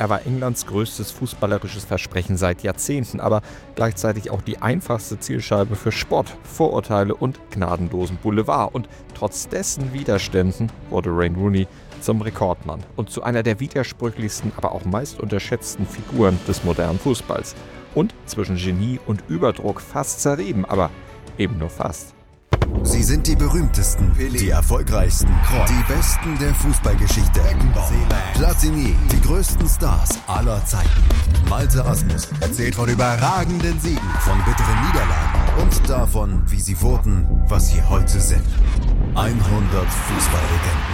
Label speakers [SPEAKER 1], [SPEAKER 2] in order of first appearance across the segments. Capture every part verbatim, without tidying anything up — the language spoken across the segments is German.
[SPEAKER 1] Er war Englands größtes fußballerisches Versprechen seit Jahrzehnten, aber gleichzeitig auch die einfachste Zielscheibe für Spott, Vorurteile und gnadenlosen Boulevard. Und trotz dessen Widerständen wurde Wayne Rooney zum Rekordmann und zu einer der widersprüchlichsten, aber auch meist unterschätzten Figuren des modernen Fußballs. Und zwischen Genie und Überdruck fast zerrieben, aber eben nur fast.
[SPEAKER 2] Sie sind die berühmtesten, die erfolgreichsten, die Besten der Fußballgeschichte. Platini, die größten Stars aller Zeiten. Malte Asmus erzählt von überragenden Siegen, von bitteren Niederlagen und davon, wie sie wurden, was sie heute sind. hundert Fußballlegenden.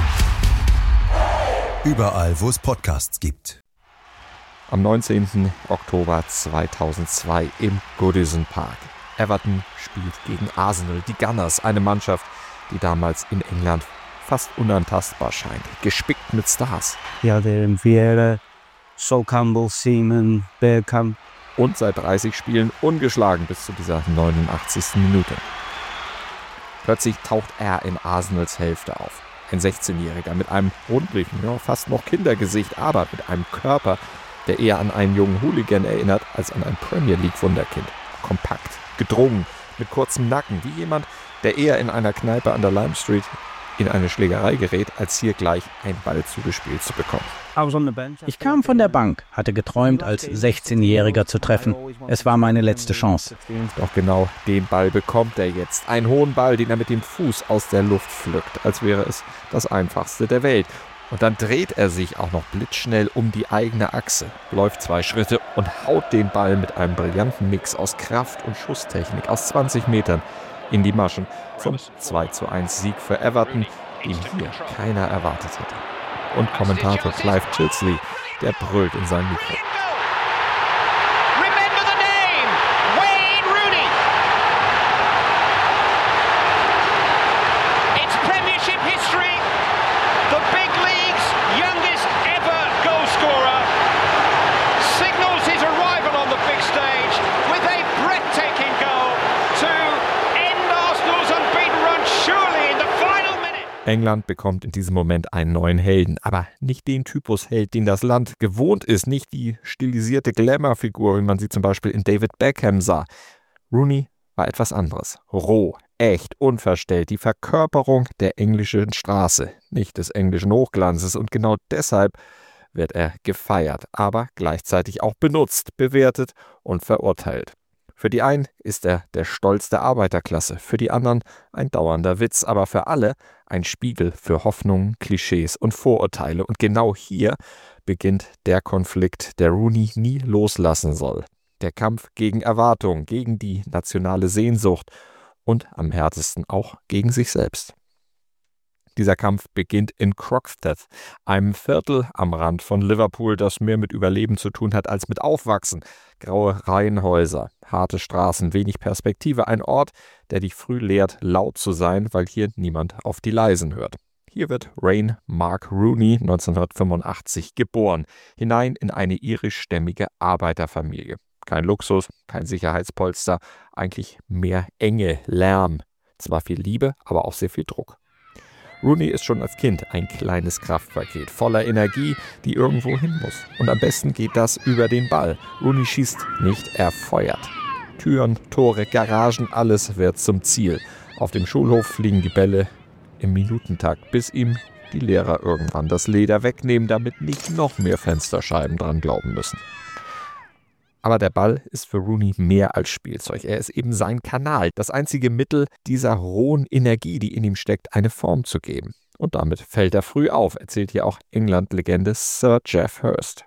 [SPEAKER 2] Überall, wo es Podcasts gibt.
[SPEAKER 1] Am neunzehnten Oktober zweitausendzwei im Goodison Park. Everton spielt gegen Arsenal, die Gunners, eine Mannschaft, die damals in England fast unantastbar scheint, gespickt mit Stars.
[SPEAKER 3] Ja, der Vieira, Sol Campbell, Seaman, Bergkamp.
[SPEAKER 1] Und seit dreißig Spielen ungeschlagen bis zu dieser neunundachtzigsten Minute. Plötzlich taucht er in Arsenals Hälfte auf. Ein sechzehnjähriger mit einem rundlichen, ja, fast noch Kindergesicht, aber mit einem Körper, der eher an einen jungen Hooligan erinnert als an ein Premier League-Wunderkind. Kompakt, gedrungen, mit kurzem Nacken, wie jemand, der eher in einer Kneipe an der Lime Street in eine Schlägerei gerät, als hier gleich einen Ball zugespielt zu bekommen.
[SPEAKER 4] Ich kam von der Bank, hatte geträumt, als sechzehnjähriger zu treffen. Es war meine letzte Chance.
[SPEAKER 1] Doch genau den Ball bekommt er jetzt. Einen hohen Ball, den er mit dem Fuß aus der Luft pflückt, als wäre es das Einfachste der Welt. Und dann dreht er sich auch noch blitzschnell um die eigene Achse, läuft zwei Schritte und haut den Ball mit einem brillanten Mix aus Kraft und Schusstechnik aus zwanzig Metern in die Maschen zum zwei zu eins Sieg für Everton, den hier keiner erwartet hätte. Und Kommentator Clive Chilsley, der brüllt in sein Mikro. England bekommt in diesem Moment einen neuen Helden, aber nicht den Typus Held, den das Land gewohnt ist, nicht die stilisierte Glamour-Figur, wie man sie zum Beispiel in David Beckham sah. Rooney war etwas anderes. Roh, echt, unverstellt, die Verkörperung der englischen Straße, nicht des englischen Hochglanzes, und genau deshalb wird er gefeiert, aber gleichzeitig auch benutzt, bewertet und verurteilt. Für die einen ist er der Stolz der Arbeiterklasse, für die anderen ein dauernder Witz, aber für alle ein Spiegel für Hoffnungen, Klischees und Vorurteile. Und genau hier beginnt der Konflikt, der Rooney nie loslassen soll. Der Kampf gegen Erwartungen, gegen die nationale Sehnsucht und am härtesten auch gegen sich selbst. Dieser Kampf beginnt in Croxteth, einem Viertel am Rand von Liverpool, das mehr mit Überleben zu tun hat als mit Aufwachsen. Graue Reihenhäuser, harte Straßen, wenig Perspektive. Ein Ort, der dich früh lehrt, laut zu sein, weil hier niemand auf die Leisen hört. Hier wird Wayne Mark Rooney neunzehnhundertfünfundachtzig geboren, hinein in eine irischstämmige Arbeiterfamilie. Kein Luxus, kein Sicherheitspolster, eigentlich mehr Enge, Lärm. Zwar viel Liebe, aber auch sehr viel Druck. Rooney ist schon als Kind ein kleines Kraftpaket, voller Energie, die irgendwo hin muss. Und am besten geht das über den Ball. Rooney schießt nicht, er feuert. Türen, Tore, Garagen, alles wird zum Ziel. Auf dem Schulhof fliegen die Bälle im Minutentakt, bis ihm die Lehrer irgendwann das Leder wegnehmen, damit nicht noch mehr Fensterscheiben dran glauben müssen. Aber der Ball ist für Rooney mehr als Spielzeug. Er ist eben sein Kanal, das einzige Mittel, dieser rohen Energie, die in ihm steckt, eine Form zu geben. Und damit fällt er früh auf, erzählt hier auch England-Legende Sir Geoff Hurst.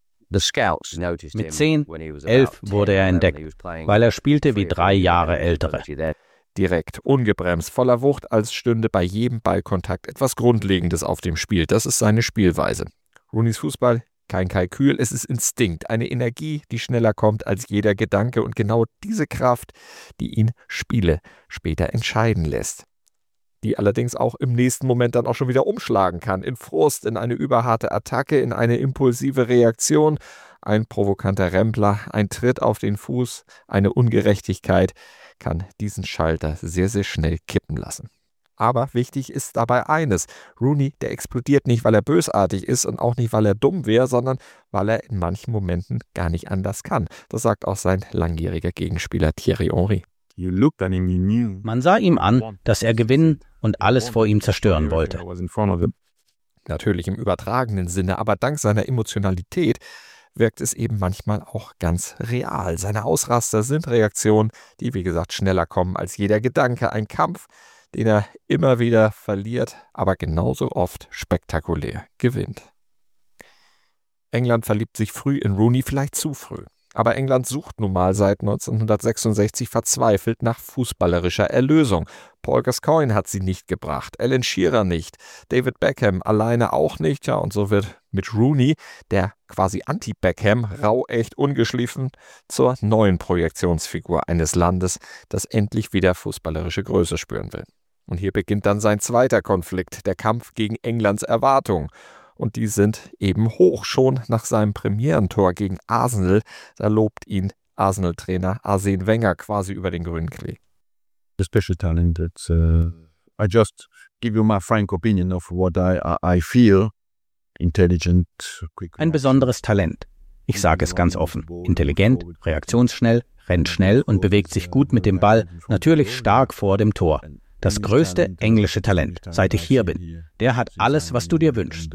[SPEAKER 4] Mit zehn, elf wurde er entdeckt, weil er spielte wie drei Jahre ältere.
[SPEAKER 1] Direkt, ungebremst, voller Wucht, als stünde bei jedem Ballkontakt etwas Grundlegendes auf dem Spiel. Das ist seine Spielweise. Rooneys Fußball: kein Kalkül, es ist Instinkt, eine Energie, die schneller kommt als jeder Gedanke, und genau diese Kraft, die ihn Spiele später entscheiden lässt. Die allerdings auch im nächsten Moment dann auch schon wieder umschlagen kann, in Frust, in eine überharte Attacke, in eine impulsive Reaktion, ein provokanter Rempler, ein Tritt auf den Fuß, eine Ungerechtigkeit kann diesen Schalter sehr, sehr schnell kippen lassen. Aber wichtig ist dabei eines: Rooney, der explodiert nicht, weil er bösartig ist und auch nicht, weil er dumm wäre, sondern weil er in manchen Momenten gar nicht anders kann. Das sagt auch sein langjähriger Gegenspieler Thierry Henry.
[SPEAKER 4] Man sah ihm an, dass er gewinnen und alles vor ihm zerstören wollte.
[SPEAKER 1] Natürlich im übertragenen Sinne, aber dank seiner Emotionalität wirkt es eben manchmal auch ganz real. Seine Ausraster sind Reaktionen, die wie gesagt schneller kommen als jeder Gedanke. Ein Kampf, den er immer wieder verliert, aber genauso oft spektakulär gewinnt. England verliebt sich früh in Rooney, vielleicht zu früh. Aber England sucht nun mal seit neunzehnhundertsechsundsechzig verzweifelt nach fußballerischer Erlösung. Paul Gascoigne hat sie nicht gebracht, Alan Shearer nicht, David Beckham alleine auch nicht. Ja, und so wird mit Rooney, der quasi Anti-Beckham, rau, echt, ungeschliffen, zur neuen Projektionsfigur eines Landes, das endlich wieder fußballerische Größe spüren will. Und hier beginnt dann sein zweiter Konflikt, der Kampf gegen Englands Erwartungen. Und die sind eben hoch. Schon nach seinem Premierentor gegen Arsenal, da lobt ihn Arsenal-Trainer Arsene Wenger quasi über den grünen Klee.
[SPEAKER 5] The special talent that uh, I just give you my frank opinion of what I, I feel. Intelligent, quick.
[SPEAKER 4] Ein besonderes Talent. Ich sage es ganz offen. Intelligent, reaktionsschnell, rennt schnell und bewegt sich gut mit dem Ball, natürlich stark vor dem Tor. Das größte englische Talent, seit ich hier bin. Der hat alles, was du dir wünschst.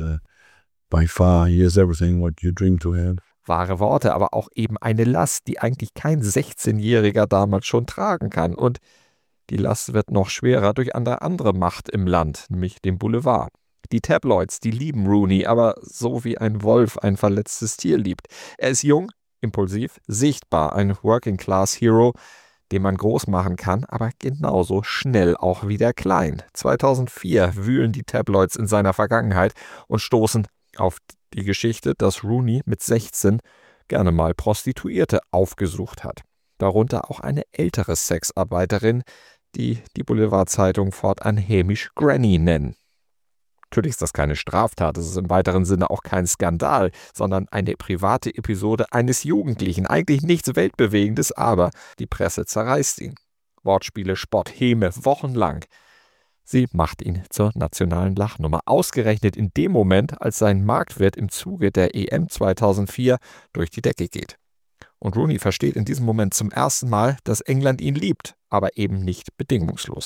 [SPEAKER 5] By far, he has everything what you dream to have.
[SPEAKER 1] Wahre Worte, aber auch eben eine Last, die eigentlich kein sechzehnjähriger damals schon tragen kann. Und die Last wird noch schwerer durch eine andere Macht im Land, nämlich den Boulevard. Die Tabloids, die lieben Rooney, aber so wie ein Wolf ein verletztes Tier liebt. Er ist jung, impulsiv, sichtbar, ein Working-Class-Hero, den man groß machen kann, aber genauso schnell auch wieder klein. zweitausendvier wühlen die Tabloids in seiner Vergangenheit und stoßen auf die Geschichte, dass Rooney mit sechzehn gerne mal Prostituierte aufgesucht hat. Darunter auch eine ältere Sexarbeiterin, die die Boulevardzeitung fortan hämisch Granny nennen. Natürlich ist das keine Straftat, es ist im weiteren Sinne auch kein Skandal, sondern eine private Episode eines Jugendlichen. Eigentlich nichts Weltbewegendes, aber die Presse zerreißt ihn. Wortspiele, Spott, Häme, wochenlang. Sie macht ihn zur nationalen Lachnummer. Ausgerechnet in dem Moment, als sein Marktwert im Zuge der E M zweitausendvier durch die Decke geht. Und Rooney versteht in diesem Moment zum ersten Mal, dass England ihn liebt, aber eben nicht bedingungslos.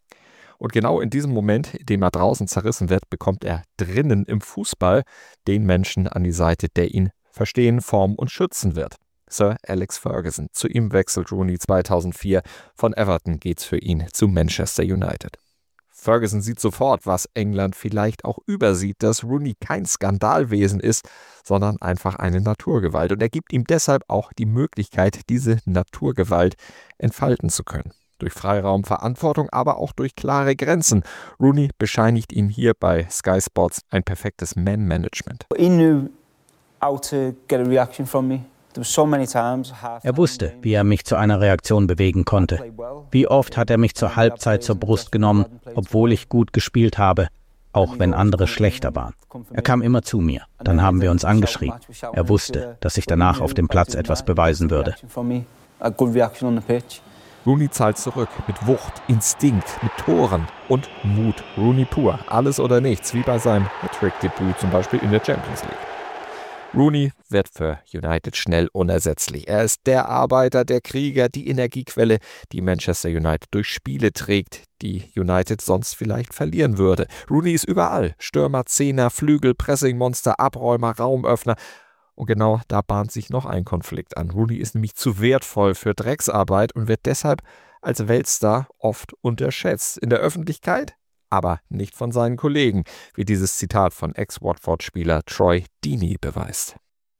[SPEAKER 1] Und genau in diesem Moment, in dem er draußen zerrissen wird, bekommt er drinnen im Fußball den Menschen an die Seite, der ihn verstehen, formen und schützen wird. Sir Alex Ferguson. Zu ihm wechselt Rooney zweitausendvier. Von Everton geht's für ihn zu Manchester United. Ferguson sieht sofort, was England vielleicht auch übersieht, dass Rooney kein Skandalwesen ist, sondern einfach eine Naturgewalt. Und er gibt ihm deshalb auch die Möglichkeit, diese Naturgewalt entfalten zu können. Durch Freiraum, Verantwortung, aber auch durch klare Grenzen. Rooney bescheinigt ihm hier bei Sky Sports ein perfektes Man-Management.
[SPEAKER 3] He knew how to get a reaction from me.
[SPEAKER 4] Er wusste, wie er mich zu einer Reaktion bewegen konnte. Wie oft hat er mich zur Halbzeit zur Brust genommen, obwohl ich gut gespielt habe, auch wenn andere schlechter waren. Er kam immer zu mir, dann haben wir uns angeschrien. Er wusste, dass ich danach auf dem Platz etwas beweisen würde.
[SPEAKER 1] Rooney zahlt zurück mit Wucht, Instinkt, mit Toren und Mut. Rooney pur, alles oder nichts, wie bei seinem Hat-Trick-Debüt zum Beispiel in der Champions League. Rooney wird für United schnell unersetzlich. Er ist der Arbeiter, der Krieger, die Energiequelle, die Manchester United durch Spiele trägt, die United sonst vielleicht verlieren würde. Rooney ist überall. Stürmer, Zehner, Flügel, Pressingmonster, Abräumer, Raumöffner. Und genau da bahnt sich noch ein Konflikt an. Rooney ist nämlich zu wertvoll für Drecksarbeit und wird deshalb als Weltstar oft unterschätzt. In der Öffentlichkeit, aber nicht von seinen Kollegen, wie dieses Zitat von Ex-Watford-Spieler Troy Deeney beweist.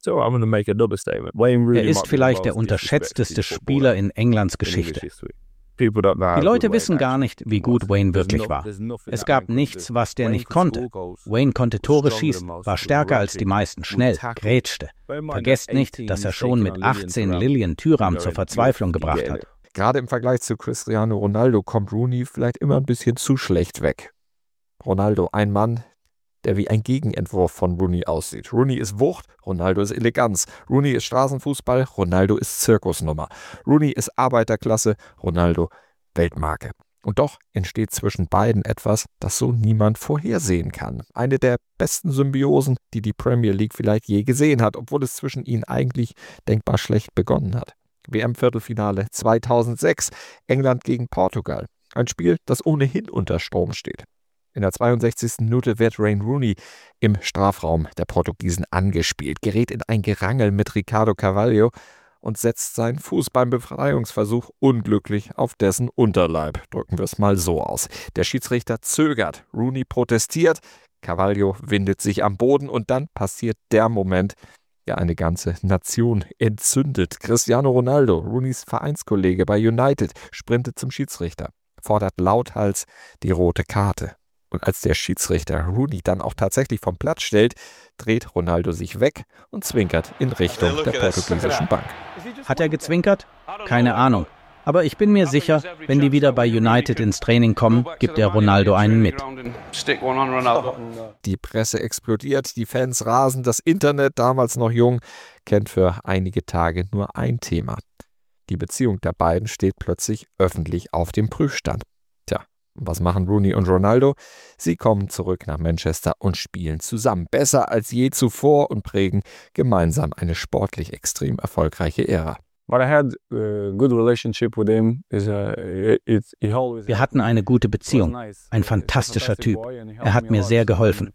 [SPEAKER 4] Er ist vielleicht der unterschätzteste Spieler in Englands Geschichte. Die Leute wissen gar nicht, wie gut Wayne wirklich war. Es gab nichts, was der nicht konnte. Wayne konnte Tore schießen, war stärker als die meisten, schnell, grätschte. Vergesst nicht, dass er schon mit achtzehn Lilian Thuram zur Verzweiflung gebracht hat.
[SPEAKER 1] Gerade im Vergleich zu Cristiano Ronaldo kommt Rooney vielleicht immer ein bisschen zu schlecht weg. Ronaldo, ein Mann, der wie ein Gegenentwurf von Rooney aussieht. Rooney ist Wucht, Ronaldo ist Eleganz. Rooney ist Straßenfußball, Ronaldo ist Zirkusnummer. Rooney ist Arbeiterklasse, Ronaldo Weltmarke. Und doch entsteht zwischen beiden etwas, das so niemand vorhersehen kann. Eine der besten Symbiosen, die die Premier League vielleicht je gesehen hat, obwohl es zwischen ihnen eigentlich denkbar schlecht begonnen hat. W M-Viertelfinale zweitausendsechs, England gegen Portugal. Ein Spiel, das ohnehin unter Strom steht. In der zweiundsechzigsten Minute wird Wayne Rooney im Strafraum der Portugiesen angespielt, gerät in ein Gerangel mit Ricardo Carvalho und setzt seinen Fuß beim Befreiungsversuch unglücklich auf dessen Unterleib. Drücken wir es mal so aus. Der Schiedsrichter zögert, Rooney protestiert, Carvalho windet sich am Boden und dann passiert der Moment, der eine ganze Nation entzündet. Cristiano Ronaldo, Rooneys Vereinskollege bei United, sprintet zum Schiedsrichter, fordert lauthals die rote Karte. Und als der Schiedsrichter Rooney dann auch tatsächlich vom Platz stellt, dreht Ronaldo sich weg und zwinkert in Richtung der portugiesischen Bank.
[SPEAKER 4] Hat er gezwinkert? Keine Ahnung. Aber ich bin mir sicher, wenn die wieder bei United ins Training kommen, gibt der Ronaldo einen mit.
[SPEAKER 1] Die Presse explodiert, die Fans rasen, das Internet, damals noch jung, kennt für einige Tage nur ein Thema. Die Beziehung der beiden steht plötzlich öffentlich auf dem Prüfstand. Was machen Rooney und Ronaldo? Sie kommen zurück nach Manchester und spielen zusammen. Besser als je zuvor und prägen gemeinsam eine sportlich extrem erfolgreiche Ära.
[SPEAKER 4] Wir hatten eine gute Beziehung. Ein fantastischer Typ. Er hat mir sehr geholfen.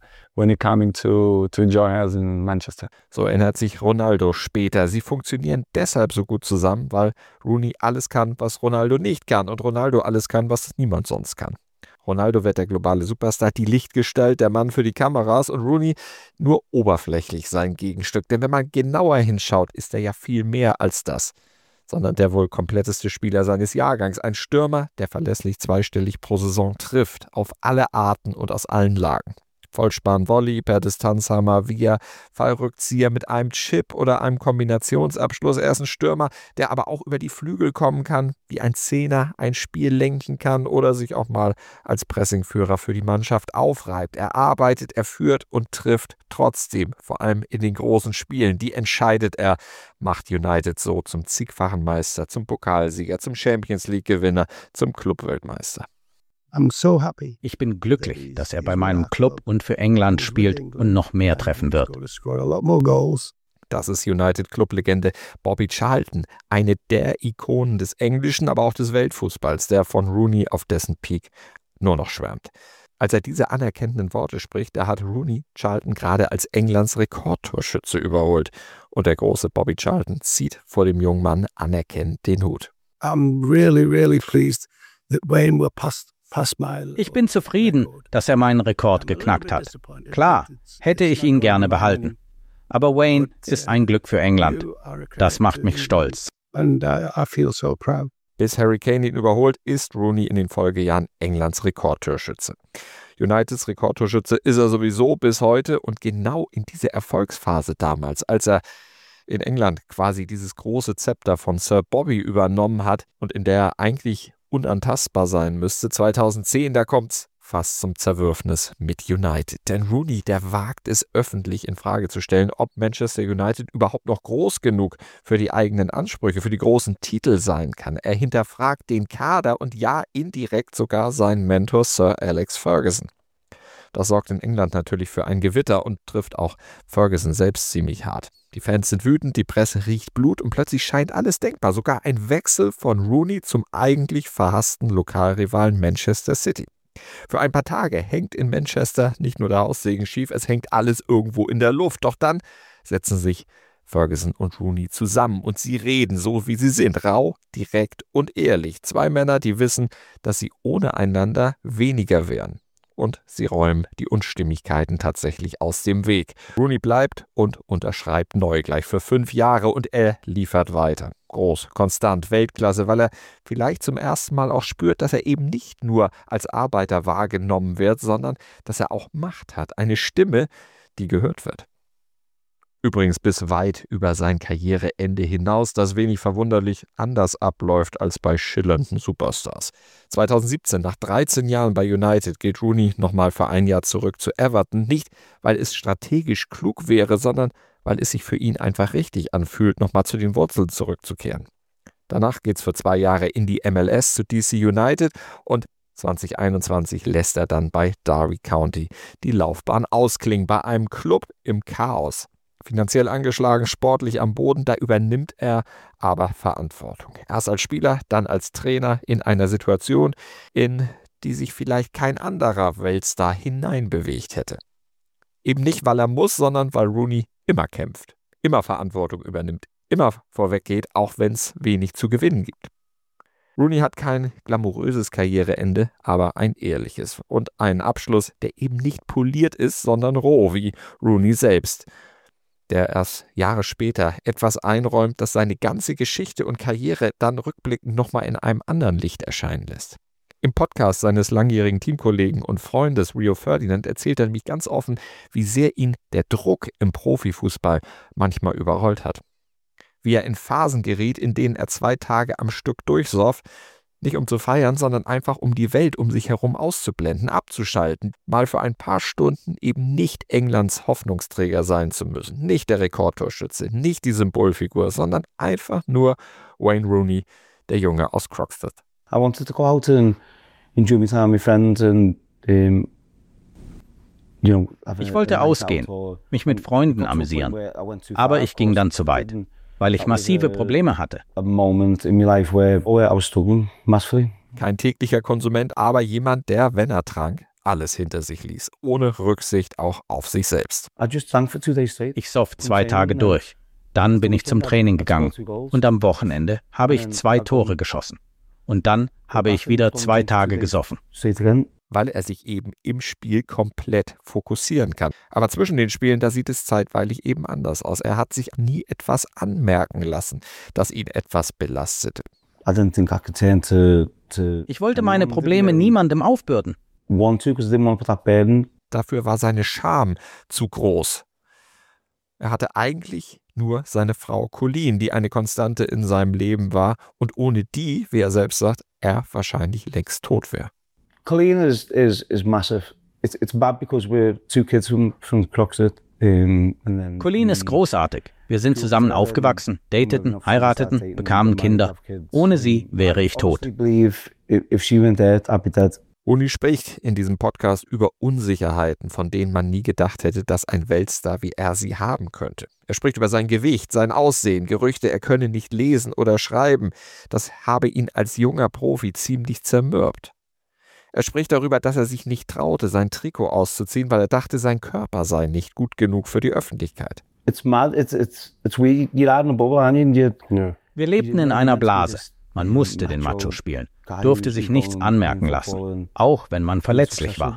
[SPEAKER 1] So erinnert sich Ronaldo später. Sie funktionieren deshalb so gut zusammen, weil Rooney alles kann, was Ronaldo nicht kann und Ronaldo alles kann, was niemand sonst kann. Ronaldo wird der globale Superstar, die Lichtgestalt, der Mann für die Kameras und Rooney nur oberflächlich sein Gegenstück. Denn wenn man genauer hinschaut, ist er ja viel mehr als das, sondern der wohl kompletteste Spieler seines Jahrgangs. Ein Stürmer, der verlässlich zweistellig pro Saison trifft, auf alle Arten und aus allen Lagen. Vollspann Volley, per Distanzhammer, via Fallrückzieher mit einem Chip oder einem Kombinationsabschluss. Er ist ein Stürmer, der aber auch über die Flügel kommen kann, wie ein Zehner ein Spiel lenken kann oder sich auch mal als Pressingführer für die Mannschaft aufreibt. Er arbeitet, er führt und trifft trotzdem, vor allem in den großen Spielen. Die entscheidet er, macht United so zum zigfachen Meister, zum Pokalsieger, zum Champions-League-Gewinner, zum Clubweltmeister.
[SPEAKER 4] Ich bin glücklich, dass er bei meinem Club und für England spielt und noch mehr treffen wird.
[SPEAKER 1] Das ist United-Club-Legende Bobby Charlton, eine der Ikonen des englischen, aber auch des Weltfußballs, der von Rooney auf dessen Peak nur noch schwärmt. Als er diese anerkennenden Worte spricht, da hat Rooney Charlton gerade als Englands Rekordtorschütze überholt. Und der große Bobby Charlton zieht vor dem jungen Mann anerkennend den Hut.
[SPEAKER 6] I'm really, really pleased that Wayne will pass.
[SPEAKER 4] Ich bin zufrieden, dass er meinen Rekord geknackt hat. Klar, hätte ich ihn gerne behalten. Aber Wayne ist ein Glück für England. Das macht mich stolz.
[SPEAKER 1] Bis Harry Kane ihn überholt, ist Rooney in den Folgejahren Englands Rekordtorschütze. Uniteds Rekordtorschütze ist er sowieso bis heute und genau in dieser Erfolgsphase damals, als er in England quasi dieses große Zepter von Sir Bobby übernommen hat und in der er eigentlich unantastbar sein müsste. zweitausendzehn, da kommt's fast zum Zerwürfnis mit United. Denn Rooney, der wagt es öffentlich in Frage zu stellen, ob Manchester United überhaupt noch groß genug für die eigenen Ansprüche, für die großen Titel sein kann. Er hinterfragt den Kader und ja, indirekt sogar seinen Mentor Sir Alex Ferguson. Das sorgt in England natürlich für ein Gewitter und trifft auch Ferguson selbst ziemlich hart. Die Fans sind wütend, die Presse riecht Blut und plötzlich scheint alles denkbar. Sogar ein Wechsel von Rooney zum eigentlich verhassten Lokalrivalen Manchester City. Für ein paar Tage hängt in Manchester nicht nur der Haussegen schief, es hängt alles irgendwo in der Luft. Doch dann setzen sich Ferguson und Rooney zusammen und sie reden so, wie sie sind. Rau, direkt und ehrlich. Zwei Männer, die wissen, dass sie ohne einander weniger wären. Und sie räumen die Unstimmigkeiten tatsächlich aus dem Weg. Rooney bleibt und unterschreibt neu gleich für fünf Jahre und er liefert weiter. Groß, konstant, Weltklasse, weil er vielleicht zum ersten Mal auch spürt, dass er eben nicht nur als Arbeiter wahrgenommen wird, sondern dass er auch Macht hat, eine Stimme, die gehört wird. Übrigens bis weit über sein Karriereende hinaus, das wenig verwunderlich anders abläuft als bei schillernden Superstars. zweitausendsiebzehn, nach dreizehn Jahren bei United, geht Rooney nochmal für ein Jahr zurück zu Everton. Nicht, weil es strategisch klug wäre, sondern weil es sich für ihn einfach richtig anfühlt, nochmal zu den Wurzeln zurückzukehren. Danach geht's für zwei Jahre in die M L S zu D C United und zwanzig einundzwanzig lässt er dann bei Derby County die Laufbahn ausklingen, bei einem Club im Chaos. Finanziell angeschlagen, sportlich am Boden, da übernimmt er aber Verantwortung. Erst als Spieler, dann als Trainer in einer Situation, in die sich vielleicht kein anderer Weltstar hineinbewegt hätte. Eben nicht, weil er muss, sondern weil Rooney immer kämpft, immer Verantwortung übernimmt, immer vorweggeht, auch wenn es wenig zu gewinnen gibt. Rooney hat kein glamouröses Karriereende, aber ein ehrliches und einen Abschluss, der eben nicht poliert ist, sondern roh, wie Rooney selbst, der erst Jahre später etwas einräumt, das seine ganze Geschichte und Karriere dann rückblickend nochmal in einem anderen Licht erscheinen lässt. Im Podcast seines langjährigen Teamkollegen und Freundes Rio Ferdinand erzählt er nämlich ganz offen, wie sehr ihn der Druck im Profifußball manchmal überrollt hat. Wie er in Phasen geriet, in denen er zwei Tage am Stück durchsoff, nicht um zu feiern, sondern einfach um die Welt um sich herum auszublenden, abzuschalten, mal für ein paar Stunden eben nicht Englands Hoffnungsträger sein zu müssen, nicht der Rekordtorschütze, nicht die Symbolfigur, sondern einfach nur Wayne Rooney, der Junge aus Croxteth.
[SPEAKER 3] I wanted to go out and enjoy my time with friends and um, you know,
[SPEAKER 4] ich wollte ausgehen, mich mit Freunden amüsieren, aber ich ging dann zu weit, weil ich massive Probleme hatte.
[SPEAKER 1] Kein täglicher Konsument, aber jemand, der, wenn er trank, alles hinter sich ließ, ohne Rücksicht auch auf sich selbst.
[SPEAKER 4] Ich soff zwei Tage durch. Dann bin ich zum Training gegangen und am Wochenende habe ich zwei Tore geschossen. Und dann habe ich wieder zwei Tage gesoffen.
[SPEAKER 1] Weil er sich eben im Spiel komplett fokussieren kann. Aber zwischen den Spielen, da sieht es zeitweilig eben anders aus. Er hat sich nie etwas anmerken lassen, das ihn etwas belastete.
[SPEAKER 4] Ich wollte meine Probleme niemandem aufbürden.
[SPEAKER 1] Dafür war seine Scham zu groß. Er hatte eigentlich nur seine Frau Colleen, die eine Konstante in seinem Leben war und ohne die, wie er selbst sagt, er wahrscheinlich längst tot wäre.
[SPEAKER 3] Colleen is, is, is massive. It's, it's bad because we're two kids from, from Croxteth. Um,
[SPEAKER 4] Colleen ist großartig. Wir sind zusammen aufgewachsen, dateten, heirateten, bekamen Kinder. Ohne sie wäre ich tot.
[SPEAKER 1] Rooney spricht in diesem Podcast über Unsicherheiten, von denen man nie gedacht hätte, dass ein Weltstar wie er sie haben könnte. Er spricht über sein Gewicht, sein Aussehen, Gerüchte, er könne nicht lesen oder schreiben. Das habe ihn als junger Profi ziemlich zermürbt. Er spricht darüber, dass er sich nicht traute, sein Trikot auszuziehen, weil er dachte, sein Körper sei nicht gut genug für die Öffentlichkeit.
[SPEAKER 4] Wir lebten in einer Blase. Man musste den Macho spielen, durfte sich nichts anmerken lassen, auch wenn man verletzlich war.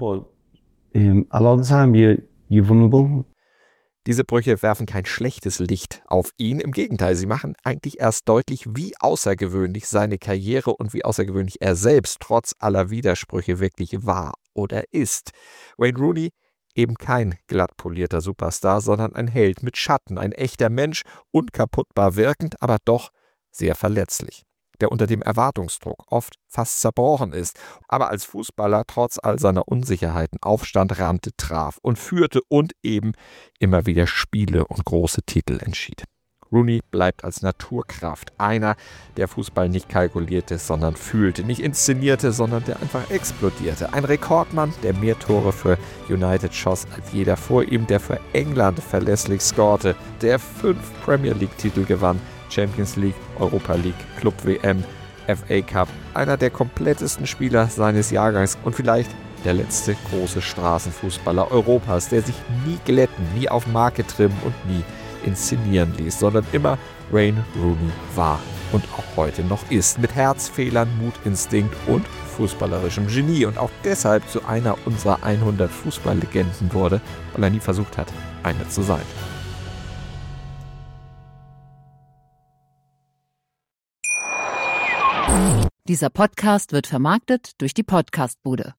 [SPEAKER 1] Diese Brüche werfen kein schlechtes Licht auf ihn. Im Gegenteil, sie machen eigentlich erst deutlich, wie außergewöhnlich seine Karriere und wie außergewöhnlich er selbst trotz aller Widersprüche wirklich war oder ist. Wayne Rooney, eben kein glatt polierter Superstar, sondern ein Held mit Schatten, ein echter Mensch, unkaputtbar wirkend, aber doch sehr verletzlich, der unter dem Erwartungsdruck oft fast zerbrochen ist, aber als Fußballer trotz all seiner Unsicherheiten aufstand, rannte, traf und führte und eben immer wieder Spiele und große Titel entschied. Rooney bleibt als Naturkraft einer, der Fußball nicht kalkulierte, sondern fühlte, nicht inszenierte, sondern der einfach explodierte. Ein Rekordmann, der mehr Tore für United schoss als jeder vor ihm, der für England verlässlich scorte, der fünf Premier League-Titel gewann, Champions League, Europa League, Club W M, F A Cup, einer der komplettesten Spieler seines Jahrgangs und vielleicht der letzte große Straßenfußballer Europas, der sich nie glätten, nie auf Marke trimmen und nie inszenieren ließ, sondern immer Wayne Rooney war und auch heute noch ist, mit Herzfehlern, Mutinstinkt und fußballerischem Genie und auch deshalb zu einer unserer hundert Fußballlegenden wurde, weil er nie versucht hat, eine zu sein.
[SPEAKER 7] Dieser Podcast wird vermarktet durch die Podcastbude.